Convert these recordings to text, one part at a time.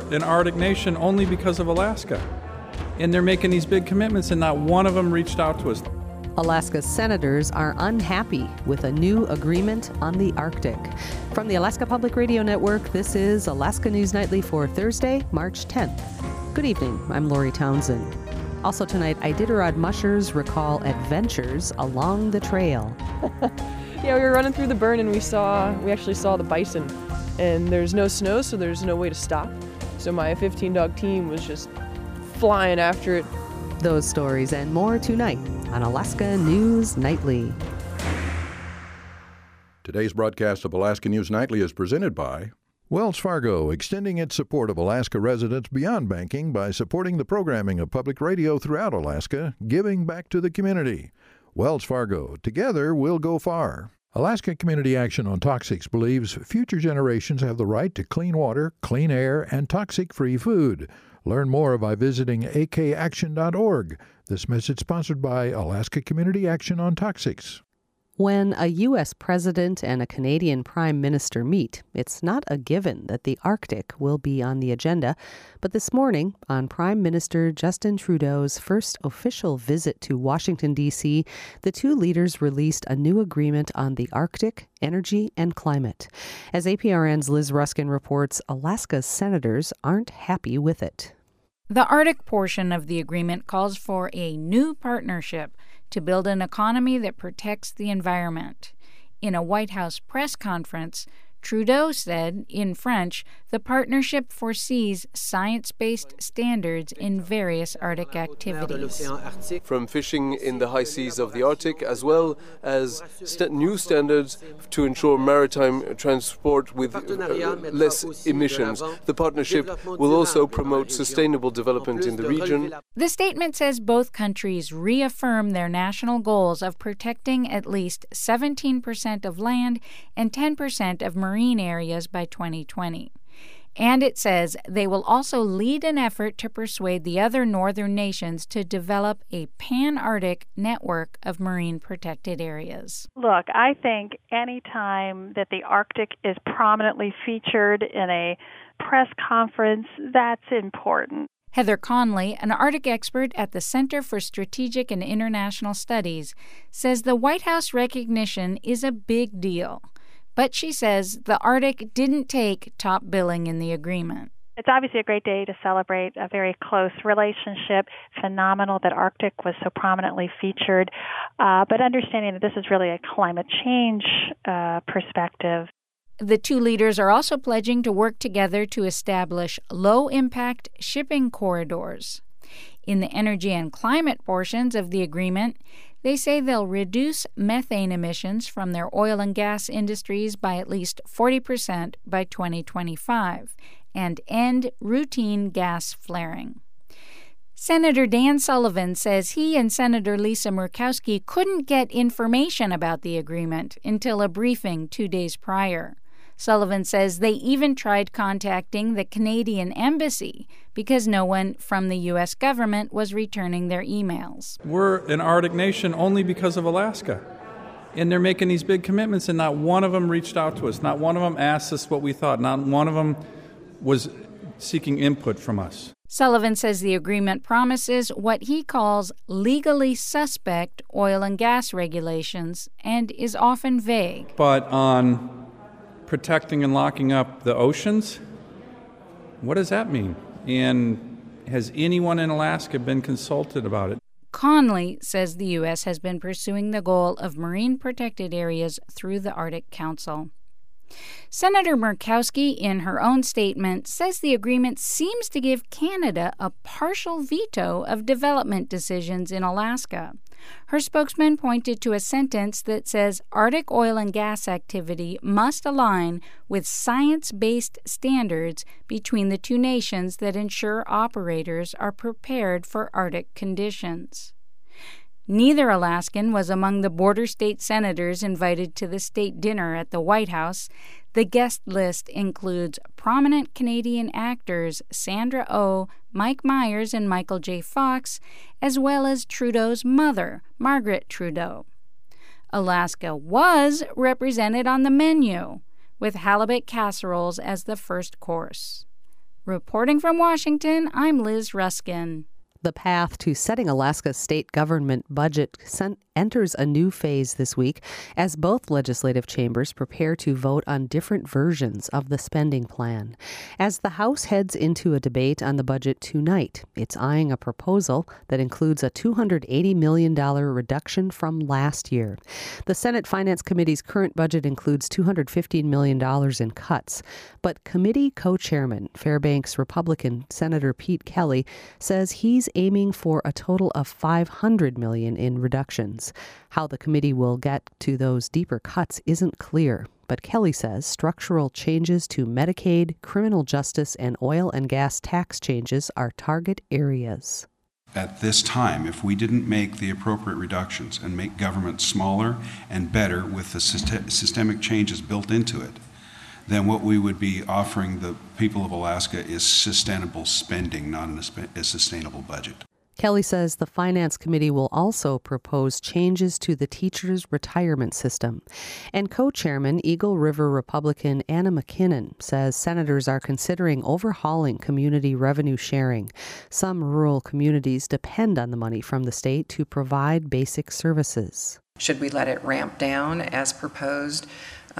an Arctic nation only because of Alaska. And they're making these big commitments, and not one of them reached out to us. Alaska senators are unhappy with a new agreement on the Arctic. From the Alaska Public Radio Network, this is Alaska News Nightly for Thursday, March 10th. Good evening. I'm Lori Townsend. Also tonight, Iditarod mushers recall adventures along the trail. Yeah, we were running through the burn and we actually saw the bison. And there's no snow, so there's no way to stop. So my 15-dog team was just flying after it. Those stories and more tonight on Alaska News Nightly. Today's broadcast of Alaska News Nightly is presented by Wells Fargo, extending its support of Alaska residents beyond banking by supporting the programming of public radio throughout Alaska, giving back to the community. Wells Fargo, together we'll go far. Alaska Community Action on Toxics believes future generations have the right to clean water, clean air, and toxic-free food. Learn more by visiting akaction.org. This message sponsored by Alaska Community Action on Toxics. When a U.S. president and a Canadian prime minister meet, it's not a given that the Arctic will be on the agenda. But this morning, on Prime Minister Justin Trudeau's first official visit to Washington, D.C., the two leaders released a new agreement on the Arctic, energy, and climate. As APRN's Liz Ruskin reports, Alaska's senators aren't happy with it. The Arctic portion of the agreement calls for a new partnership to build an economy that protects the environment. In a White House press conference, Trudeau said, in French, the partnership foresees science-based standards in various Arctic activities. From fishing in the high seas of the Arctic, as well as new standards to ensure maritime transport with less emissions. The partnership will also promote sustainable development in the region. The statement says both countries reaffirm their national goals of protecting at least 17% of land and 10% of marine areas by 2020. And it says they will also lead an effort to persuade the other northern nations to develop a pan-Arctic network of marine protected areas. Look, I think any time that the Arctic is prominently featured in a press conference, that's important. Heather Conley, an Arctic expert at the Center for Strategic and International Studies, says the White House recognition is a big deal. But she says the Arctic didn't take top billing in the agreement. It's obviously a great day to celebrate a very close relationship. Phenomenal that Arctic was so prominently featured, but understanding that this is really a climate change perspective. The two leaders are also pledging to work together to establish low-impact shipping corridors. In the energy and climate portions of the agreement, they say they'll reduce methane emissions from their oil and gas industries by at least 40% by 2025 and end routine gas flaring. Senator Dan Sullivan says he and Senator Lisa Murkowski couldn't get information about the agreement until a briefing 2 days prior. Sullivan says they even tried contacting the Canadian Embassy because no one from the U.S. government was returning their emails. We're an Arctic nation only because of Alaska. And they're making these big commitments, and not one of them reached out to us. Not one of them asked us what we thought. Not one of them was seeking input from us. Sullivan says the agreement promises what he calls legally suspect oil and gas regulations and is often vague. But on protecting and locking up the oceans, what does that mean? And has anyone in Alaska been consulted about it? Conley says the U.S. has been pursuing the goal of marine protected areas through the Arctic Council. Senator Murkowski, in her own statement, says the agreement seems to give Canada a partial veto of development decisions in Alaska. Her spokesman pointed to a sentence that says Arctic oil and gas activity must align with science-based standards between the two nations that ensure operators are prepared for Arctic conditions. Neither Alaskan was among the border state senators invited to the state dinner at the White House. The guest list includes prominent Canadian actors Sandra Oh, Mike Myers, and Michael J. Fox, as well as Trudeau's mother, Margaret Trudeau. Alaska was represented on the menu, with halibut casseroles as the first course. Reporting from Washington, I'm Liz Ruskin. The path to setting Alaska's state government budget enters a new phase this week as both legislative chambers prepare to vote on different versions of the spending plan. As the House heads into a debate on the budget tonight, it's eyeing a proposal that includes a $280 million reduction from last year. The Senate Finance Committee's current budget includes $215 million in cuts, but committee co-chairman, Fairbanks Republican Senator Pete Kelly, says he's aiming for a total of $500 million in reductions. How the committee will get to those deeper cuts isn't clear, but Kelly says structural changes to Medicaid, criminal justice, and oil and gas tax changes are target areas. At this time, if we didn't make the appropriate reductions and make government smaller and better with the systemic changes built into it, then what we would be offering the people of Alaska is sustainable spending, not a sustainable budget. Kelly says the Finance Committee will also propose changes to the teachers' retirement system. And co-chairman, Eagle River Republican Anna McKinnon, says senators are considering overhauling community revenue sharing. Some rural communities depend on the money from the state to provide basic services. Should we let it ramp down as proposed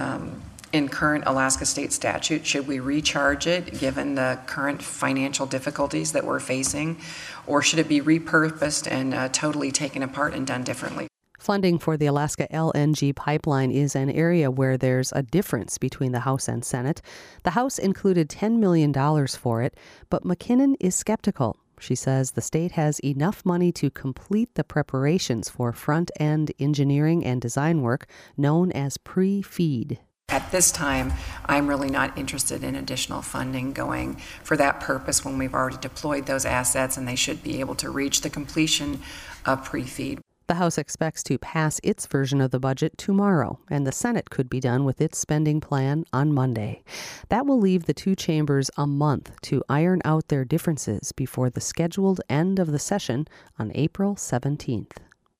in current Alaska state statute? Should we recharge it given the current financial difficulties that we're facing? Or should it be repurposed and totally taken apart and done differently? Funding for the Alaska LNG pipeline is an area where there's a difference between the House and Senate. The House included $10 million for it, but McKinnon is skeptical. She says the state has enough money to complete the preparations for front-end engineering and design work known as pre-FEED. At this time, I'm really not interested in additional funding going for that purpose when we've already deployed those assets and they should be able to reach the completion of pre-FEED. The House expects to pass its version of the budget tomorrow, and the Senate could be done with its spending plan on Monday. That will leave the two chambers a month to iron out their differences before the scheduled end of the session on April 17th.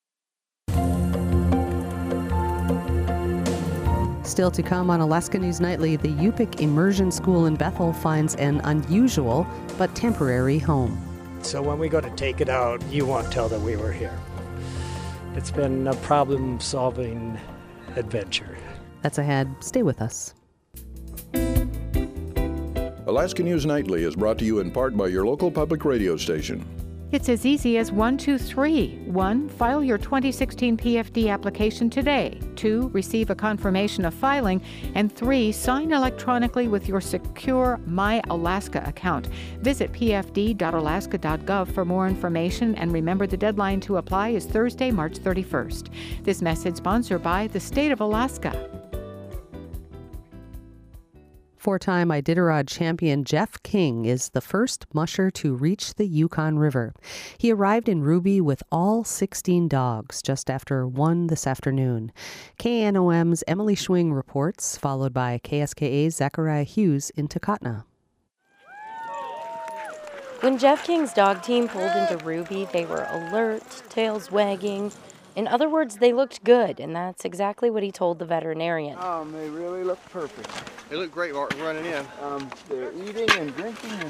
Still to come on Alaska News Nightly, the Yupik Immersion School in Bethel finds an unusual but temporary home. So when we go to take it out, you won't tell that we were here. It's been a problem-solving adventure. That's ahead. Stay with us. Alaska News Nightly is brought to you in part by your local public radio station. It's as easy as 1, 2, 3. 1. File your 2016 PFD application today. 2. Receive a confirmation of filing. And 3. Sign electronically with your secure My Alaska account. Visit pfd.alaska.gov for more information, and remember the deadline to apply is Thursday, March 31st. This message sponsored by the State of Alaska. Four-time Iditarod champion Jeff King is the first musher to reach the Yukon River. He arrived in Ruby with all 16 dogs just after 1 this afternoon. KNOM's Emily Schwing reports, followed by KSKA's Zachariah Hughes in Takotna. When Jeff King's dog team pulled into Ruby, they were alert, tails wagging. In other words, they looked good, and that's exactly what he told the veterinarian. They really look perfect. They look great running in. They're eating and drinking and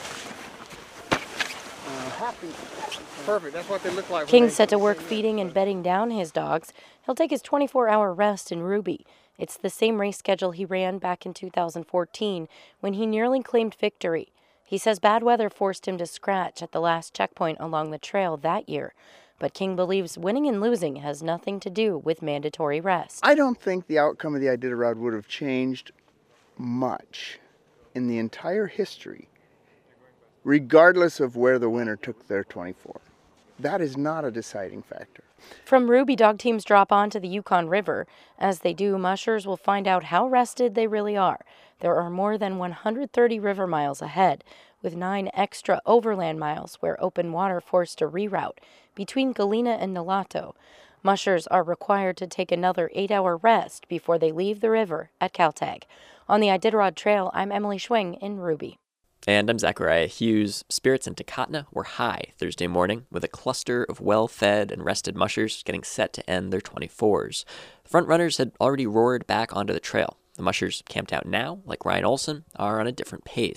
happy. Perfect, that's what they look like. King's set to work feeding and bedding down his dogs. He'll take his 24-hour rest in Ruby. It's the same race schedule he ran back in 2014 when he nearly claimed victory. He says bad weather forced him to scratch at the last checkpoint along the trail that year. But King believes winning and losing has nothing to do with mandatory rest. I don't think the outcome of the Iditarod would have changed much in the entire history, regardless of where the winner took their 24. That is not a deciding factor. From Ruby, dog teams drop onto the Yukon River. As they do, mushers will find out how rested they really are. There are more than 130 river miles ahead, with 9 extra overland miles where open water forced a reroute between Galena and Nulato. Mushers are required to take another 8-hour rest before they leave the river at Caltag. On the Iditarod Trail, I'm Emily Schwing in Ruby. And I'm Zachariah Hughes. Spirits in Takotna were high Thursday morning, with a cluster of well-fed and rested mushers getting set to end their 24s. The front-runners had already roared back onto the trail. The mushers camped out now, like Ryan Olson, are on a different pace.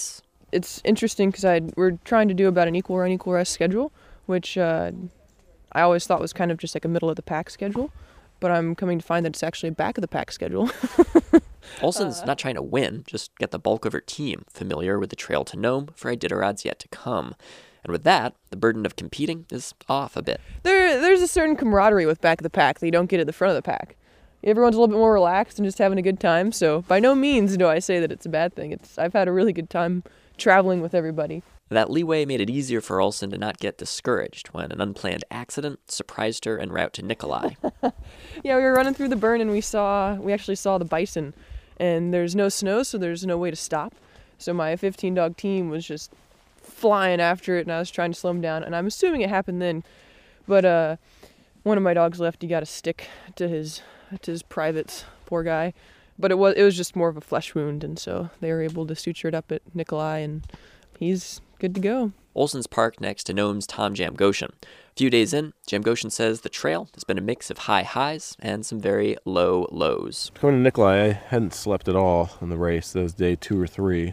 it's interesting because we're trying to do about an equal run, equal rest schedule, which I always thought was kind of just like a middle of the pack schedule, but I'm coming to find that it's actually a back of the pack schedule. Olson's not trying to win, just get the bulk of her team familiar with the trail to Nome for Iditarod's yet to come. And with that, the burden of competing is off a bit. There's a certain camaraderie with back of the pack that you don't get at the front of the pack. Everyone's a little bit more relaxed and just having a good time, so by no means do I say that it's a bad thing. I've had a really good time traveling with everybody. That leeway made it easier for Olson to not get discouraged when an unplanned accident surprised her en route to Nikolai. Yeah, we were running through the burn and we actually saw the bison, and there's no snow, so there's no way to stop. So my 15-dog team was just flying after it, and I was trying to slow him down, and I'm assuming it happened then. But one of my dogs left. He got a stick to his privates, poor guy. But it was just more of a flesh wound, and so they were able to suture it up at Nikolai, and he's good to go. Olson's parked next to Nome's Tom Jamgoshen. A few days in, Jamgoshen says the trail has been a mix of high highs and some very low lows. Going to Nikolai, I hadn't slept at all in the race. That was day 2 or 3.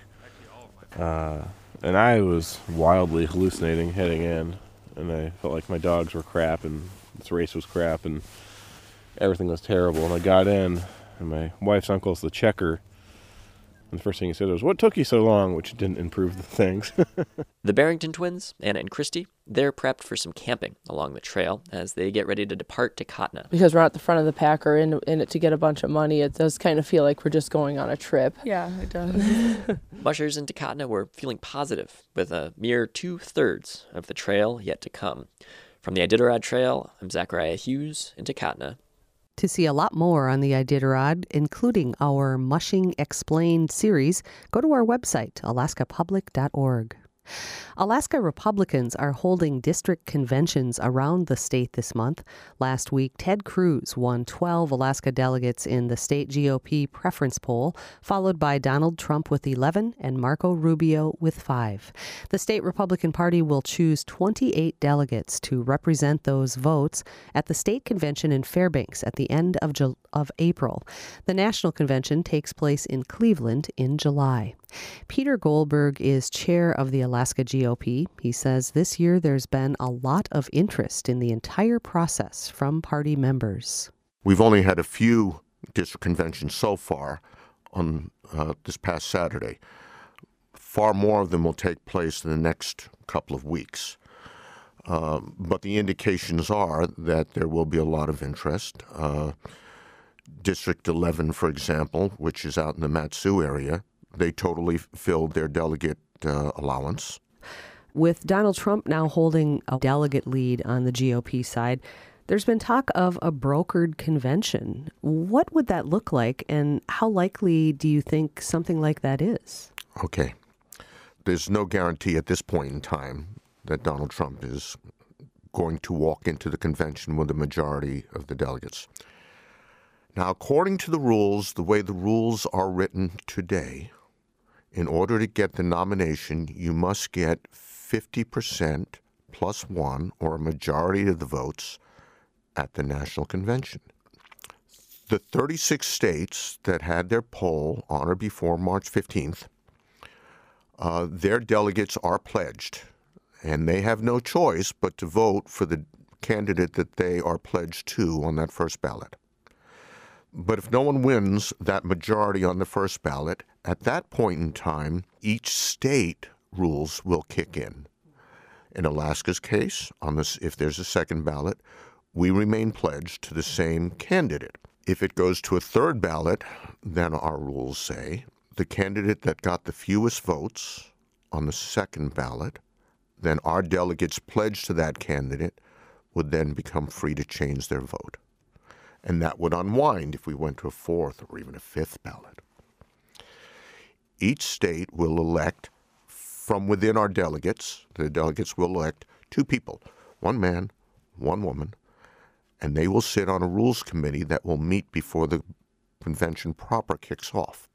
And I was wildly hallucinating heading in, and I felt like my dogs were crap, and this race was crap, and everything was terrible. And I got in, and my wife's uncle's the checker, and the first thing he said was, "What took you so long?" Which didn't improve the things. The Barrington twins, Anna and Christy, they're prepped for some camping along the trail as they get ready to depart to Katna. Because we're at the front of the pack or in it to get a bunch of money, it does kind of feel like we're just going on a trip. Yeah, it does. Mushers into Katna were feeling positive, with a mere 2/3 of the trail yet to come. From the Iditarod Trail, I'm Zachariah Hughes into Katna. To see a lot more on the Iditarod, including our Mushing Explained series, go to our website, alaskapublic.org. Alaska Republicans are holding district conventions around the state this month. Last week, Ted Cruz won 12 Alaska delegates in the state GOP preference poll, followed by Donald Trump with 11 and Marco Rubio with 5. The state Republican Party will choose 28 delegates to represent those votes at the state convention in Fairbanks at the end of April. The national convention takes place in Cleveland in July. Peter Goldberg is chair of the Alaska GOP. He says this year there's been a lot of interest in the entire process from party members. We've only had a few district conventions so far on this past Saturday. Far more of them will take place in the next couple of weeks. But the indications are that there will be a lot of interest. District 11, for example, which is out in the Mat-Su area, they totally filled their delegate allowance. With Donald Trump now holding a delegate lead on the GOP side, there's been talk of a brokered convention. What would that look like, and how likely do you think something like that is? Okay. There's no guarantee at this point in time that Donald Trump is going to walk into the convention with a majority of the delegates. Now, according to the rules, the way the rules are written today, in order to get the nomination, you must get 50% plus 1 or a majority of the votes at the national convention. The 36 states that had their poll on or before March 15th, their delegates are pledged, and they have no choice but to vote for the candidate that they are pledged to on that first ballot. But if no one wins that majority on the first ballot, at that point in time, each state rules will kick in. In Alaska's case, if there's a second ballot, we remain pledged to the same candidate. If it goes to a third ballot, then our rules say the candidate that got the fewest votes on the second ballot, then our delegates pledged to that candidate would then become free to change their vote. And that would unwind if we went to a fourth or even a fifth ballot. Each state will elect from within our delegates, the delegates will elect 2 people, 1 man, 1 woman, and they will sit on a rules committee that will meet before the convention proper kicks off.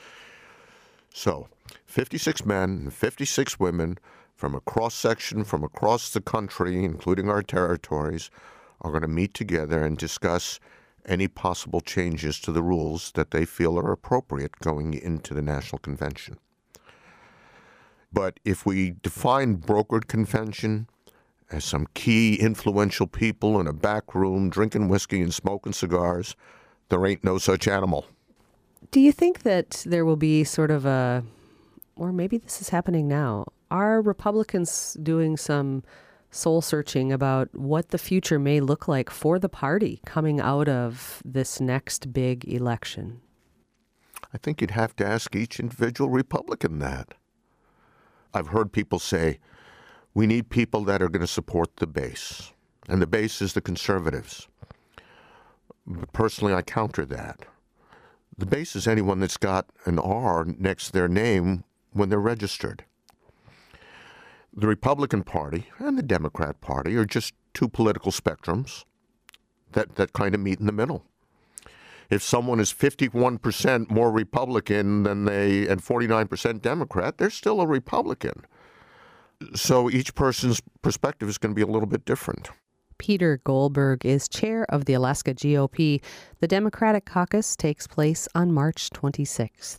So, 56 men and 56 women from a cross-section from across the country, including our territories, are going to meet together and discuss any possible changes to the rules that they feel are appropriate going into the national convention. But if we define brokered convention as some key influential people in a back room drinking whiskey and smoking cigars, there ain't no such animal. Do you think that there will be sort of a, or maybe this is happening now, are Republicans doing some soul searching about what the future may look like for the party coming out of this next big election? I think you'd have to ask each individual Republican that. I've heard people say, we need people that are going to support the base, and the base is the conservatives. But personally, I counter that. The base is anyone that's got an R next to their name when they're registered. The Republican Party and the Democrat Party are just two political spectrums that kind of meet in the middle. If someone is 51% more Republican than and 49% Democrat, they're still a Republican. So each person's perspective is going to be a little bit different. Peter Goldberg is chair of the Alaska GOP. The Democratic caucus takes place on March 26th.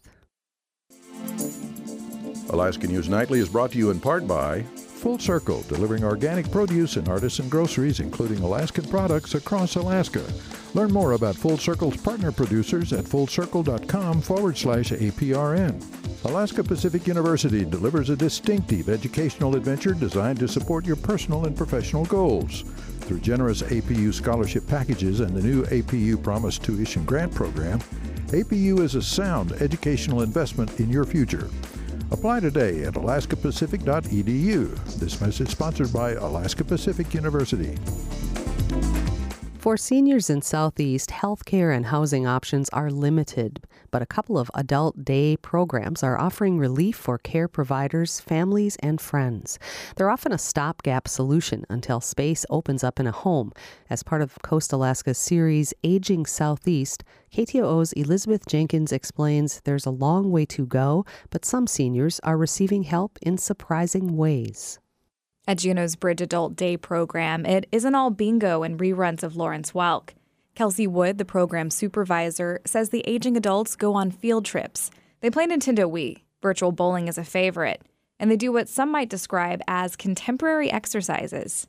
Alaska News Nightly is brought to you in part by Full Circle, delivering organic produce and artisan groceries, including Alaskan products across Alaska. Learn more about Full Circle's partner producers at fullcircle.com/APRN. Alaska Pacific University delivers a distinctive educational adventure designed to support your personal and professional goals. Through generous APU scholarship packages and the new APU Promise Tuition Grant Program, APU is a sound educational investment in your future. Apply today at alaskapacific.edu. This message sponsored by Alaska Pacific University. For seniors in Southeast, healthcare and housing options are limited, but a couple of adult day programs are offering relief for care providers, families, and friends. They're often a stopgap solution until space opens up in a home. As part of Coast Alaska's series Aging Southeast, KTOO's Elizabeth Jenkins explains there's a long way to go, but some seniors are receiving help in surprising ways. At Juneau's Bridge Adult Day program, it isn't all bingo and reruns of Lawrence Welk. Kelsey Wood, the program supervisor, says the aging adults go on field trips. They play Nintendo Wii. Virtual bowling is a favorite. And they do what some might describe as contemporary exercises.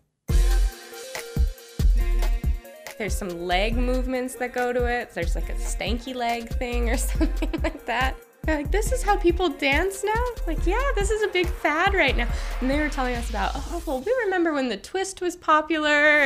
There's some leg movements that go to it. There's like a stanky leg thing or something like that. They're like, this is how people dance now? Like, yeah, this is a big fad right now. And they were telling us about, we remember when the twist was popular.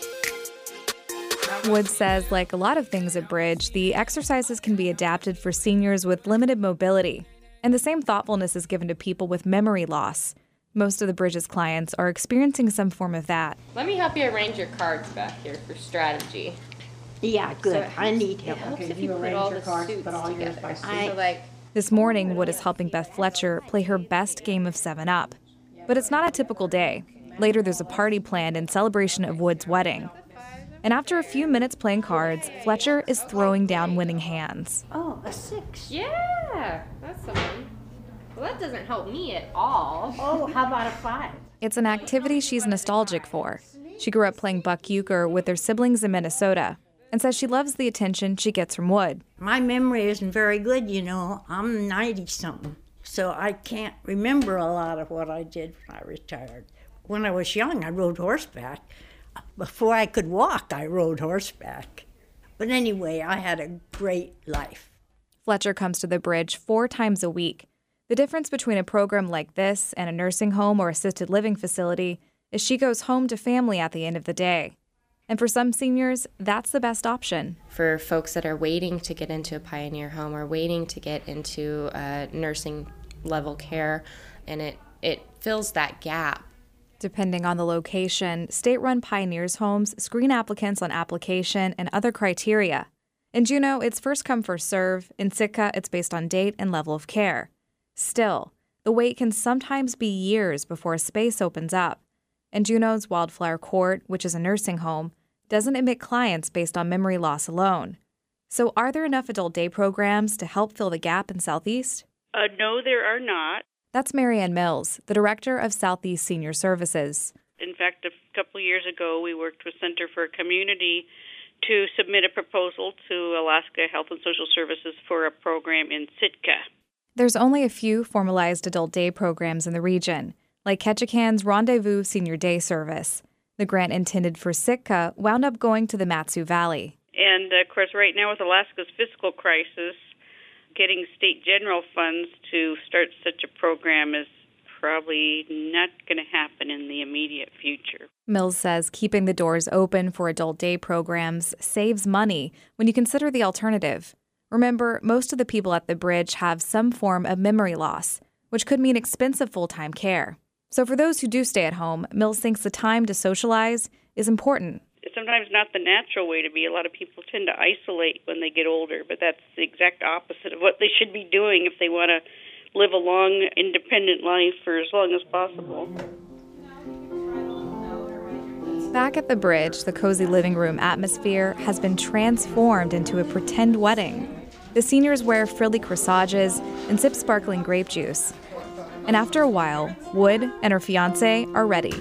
Wood says, like a lot of things at Bridge, the exercises can be adapted for seniors with limited mobility. And the same thoughtfulness is given to people with memory loss. Most of the Bridge's clients are experiencing some form of that. Let me help you arrange your cards back here for strategy. Yeah, good. So I need help. It helps if you put all the suits together. So like, this morning, Wood is helping Beth Fletcher play her best game of 7-Up. But it's not a typical day. Later, there's a party planned in celebration of Wood's wedding. And after a few minutes playing cards, Fletcher is throwing down winning hands. Oh, a 6. Yeah, that's the one. Well, that doesn't help me at all. Oh, how about a 5? It's an activity she's nostalgic for. She grew up playing buck euchre with her siblings in Minnesota and says she loves the attention she gets from Wood. My memory isn't very good, you know. I'm 90-something, so I can't remember a lot of what I did when I retired. When I was young, I rode horseback. Before I could walk, I rode horseback. But anyway, I had a great life. Fletcher comes to the Bridge 4 times a week. The difference between a program like this and a nursing home or assisted living facility is she goes home to family at the end of the day. And for some seniors, that's the best option. For folks that are waiting to get into a Pioneer home or waiting to get into nursing level care, and it fills that gap. Depending on the location, state-run Pioneers homes screen applicants on application and other criteria. In Juneau, it's first come, first serve. In Sitka, it's based on date and level of care. Still, the wait can sometimes be years before a space opens up. And Juneau's Wildflower Court, which is a nursing home, doesn't admit clients based on memory loss alone. So are there enough adult day programs to help fill the gap in Southeast? No, there are not. That's Marianne Mills, the director of Southeast Senior Services. In fact, a couple of years ago, we worked with Center for Community to submit a proposal to Alaska Health and Social Services for a program in Sitka. There's only a few formalized adult day programs in the region, like Ketchikan's Rendezvous Senior Day Service. The grant intended for Sitka wound up going to the Mat-Su Valley. And, of course, right now with Alaska's fiscal crisis, getting state general funds to start such a program is probably not going to happen in the immediate future. Mills says keeping the doors open for adult day programs saves money when you consider the alternative. Remember, most of the people at the bridge have some form of memory loss, which could mean expensive full-time care. So for those who do stay at home, Mills thinks the time to socialize is important. It's sometimes not the natural way to be. A lot of people tend to isolate when they get older, but that's the exact opposite of what they should be doing if they want to live a long, independent life for as long as possible. Back at the bridge, the cozy living room atmosphere has been transformed into a pretend wedding. The seniors wear frilly corsages and sip sparkling grape juice. And after a while, Wood and her fiancé are ready.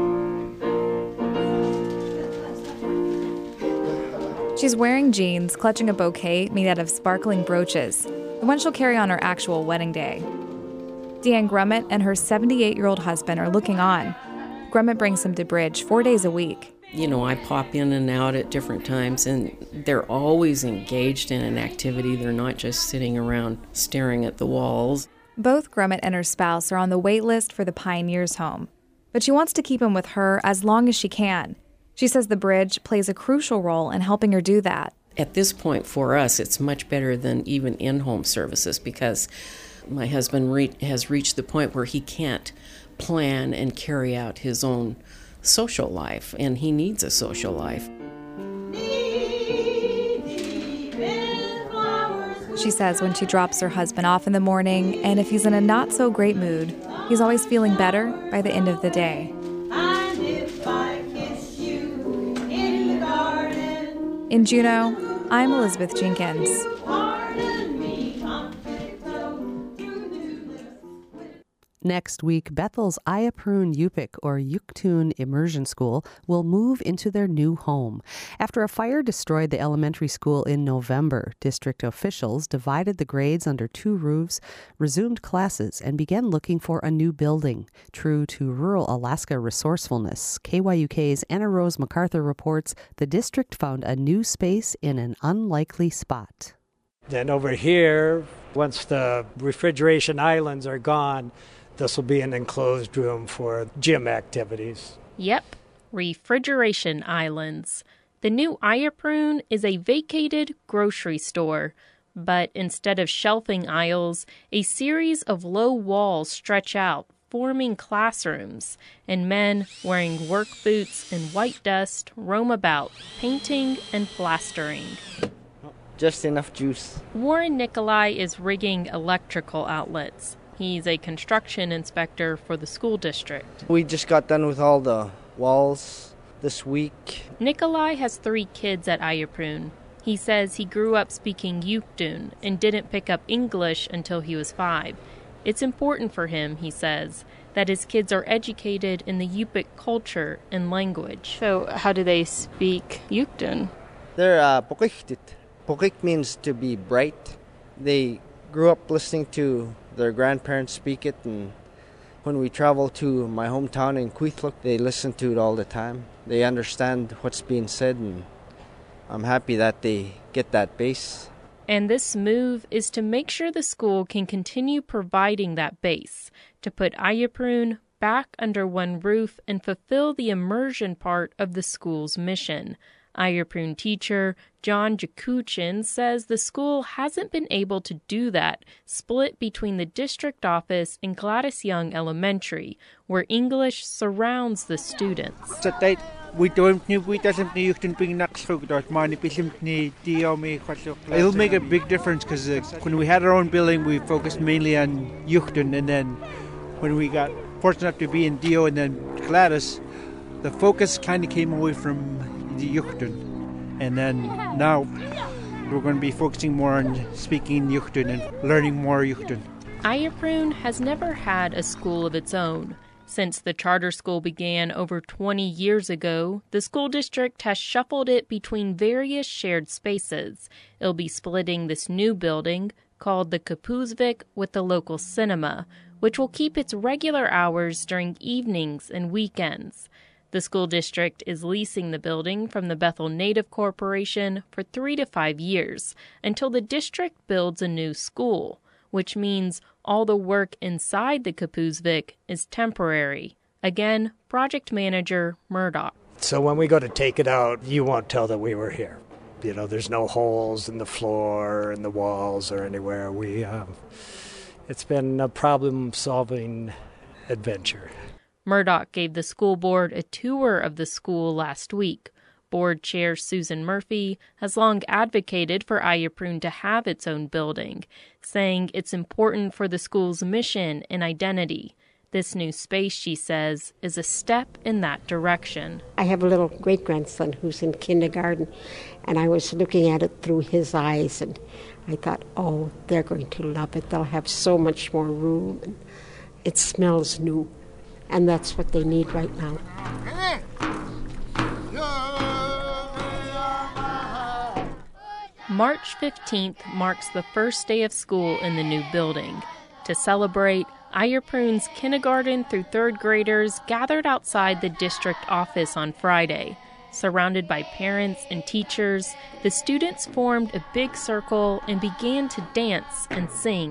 She's wearing jeans, clutching a bouquet made out of sparkling brooches, the one she'll carry on her actual wedding day. Deanne Grummett and her 78-year-old husband are looking on. Grummett brings them to bridge 4 days a week. You know, I pop in and out at different times, and they're always engaged in an activity. They're not just sitting around staring at the walls. Both Grummett and her spouse are on the wait list for the Pioneers home, but she wants to keep him with her as long as she can. She says the bridge plays a crucial role in helping her do that. At this point, for us, it's much better than even in-home services because my husband has reached the point where he can't plan and carry out his own social life, and he needs a social life. She says when she drops her husband off in the morning, and if he's in a not-so-great mood, he's always feeling better by the end of the day. In Juneau, I'm Elizabeth Jenkins. Next week, Bethel's Ayaprun Yupik, or Yuktun Immersion School, will move into their new home. After a fire destroyed the elementary school in November, district officials divided the grades under two roofs, resumed classes, and began looking for a new building. True to rural Alaska resourcefulness, KYUK's Anna Rose MacArthur reports the district found a new space in an unlikely spot. Then over here, once the refrigeration islands are gone, this will be an enclosed room for gym activities. Yep, refrigeration islands. The new Ayaprun is a vacated grocery store, but instead of shelving aisles, a series of low walls stretch out, forming classrooms, and men wearing work boots and white dust roam about, painting and plastering. Just enough juice. Warren Nikolai is rigging electrical outlets. He's a construction inspector for the school district. We just got done with all the walls this week. Nikolai has 3 kids at Ayaprun. He says he grew up speaking Yuktun and didn't pick up English until he was 5. It's important for him, he says, that his kids are educated in the Yupik culture and language. So how do they speak Yuktun? They're Pokiktit. Pokik means to be bright. They grew up listening to their grandparents speak it, and when we travel to my hometown in Cuithluk, they listen to it all the time. They understand what's being said, and I'm happy that they get that base. And this move is to make sure the school can continue providing that base, to put Ayaprun back under one roof and fulfill the immersion part of the school's mission. Ayaprun teacher John Jakuchin says the school hasn't been able to do that, split between the district office and Gladys Young Elementary, where English surrounds the students. It'll make a big difference because when we had our own building, we focused mainly on Yuktun, and then when we got fortunate enough to be in Dio and then Gladys, the focus kind of came away from the Yuktun. And then now we're going to be focusing more on speaking Yuktun and learning more Yuktun. Ayaprun has never had a school of its own. Since the charter school began over 20 years ago, the school district has shuffled it between various shared spaces. It'll be splitting this new building, called the Kapuzvik with the local cinema, which will keep its regular hours during evenings and weekends. The school district is leasing the building from the Bethel Native Corporation for 3 to 5 years until the district builds a new school, which means all the work inside the Kapuzvik is temporary. Again, project manager Murdoch. So when we go to take it out, you won't tell that we were here. You know, there's no holes in the floor and the walls or anywhere. It's been a problem-solving adventure. Murdoch gave the school board a tour of the school last week. Board Chair Susan Murphy has long advocated for Ayaprun to have its own building, saying it's important for the school's mission and identity. This new space, she says, is a step in that direction. I have a little great-grandson who's in kindergarten, and I was looking at it through his eyes, and I thought, oh, they're going to love it. They'll have so much more room. And it smells new, and that's what they need right now. March 15th marks the first day of school in the new building. To celebrate, Ayaprun's kindergarten through 3rd graders gathered outside the district office on Friday. Surrounded by parents and teachers, the students formed a big circle and began to dance and sing.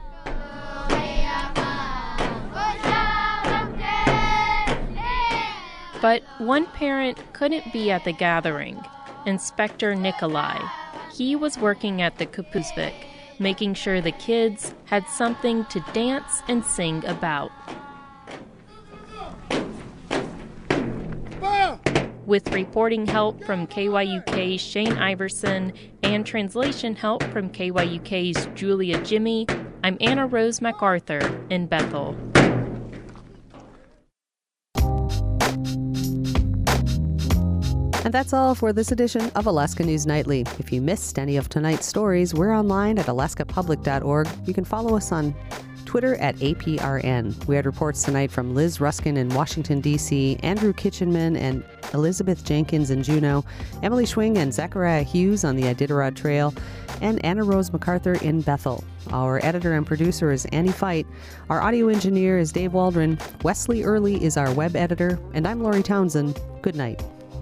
But one parent couldn't be at the gathering, Inspector Nikolai. He was working at the Kapuzvik, making sure the kids had something to dance and sing about. With reporting help from KYUK's Shane Iverson and translation help from KYUK's Julia Jimmy, I'm Anna Rose MacArthur in Bethel. And that's all for this edition of Alaska News Nightly. If you missed any of tonight's stories, we're online at alaskapublic.org. You can follow us on Twitter at APRN. We had reports tonight from Liz Ruskin in Washington, D.C., Andrew Kitchenman and Elizabeth Jenkins in Juneau, Emily Schwing and Zachariah Hughes on the Iditarod Trail, and Anna Rose MacArthur in Bethel. Our editor and producer is Annie Fight. Our audio engineer is Dave Waldron. Wesley Early is our web editor. And I'm Lori Townsend. Good night.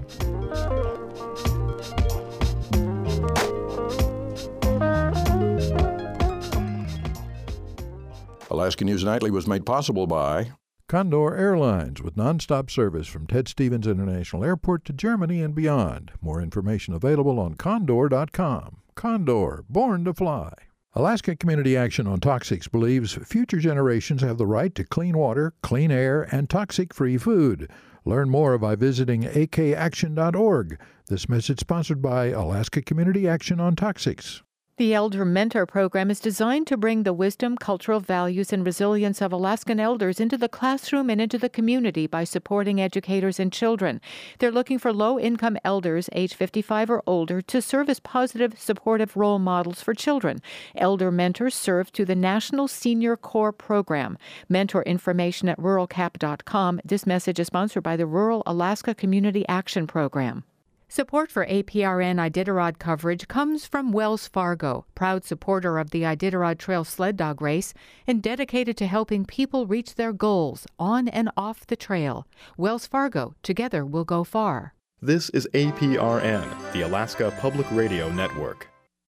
Alaska News Nightly was made possible by Condor Airlines, with nonstop service from Ted Stevens International Airport to Germany and beyond. More information available on condor.com. Condor, born to fly. Alaska Community Action on Toxics believes future generations have the right to clean water, clean air, and toxic-free food. Learn more by visiting akaction.org. This message sponsored by Alaska Community Action on Toxics. The Elder Mentor Program is designed to bring the wisdom, cultural values, and resilience of Alaskan elders into the classroom and into the community by supporting educators and children. They're looking for low-income elders, age 55 or older, to serve as positive, supportive role models for children. Elder Mentors serve through the National Senior Corps Program. Mentor information at ruralcap.com. This message is sponsored by the Rural Alaska Community Action Program. Support for APRN Iditarod coverage comes from Wells Fargo, proud supporter of the Iditarod Trail Sled Dog Race and dedicated to helping people reach their goals on and off the trail. Wells Fargo, together we'll go far. This is APRN, the Alaska Public Radio Network.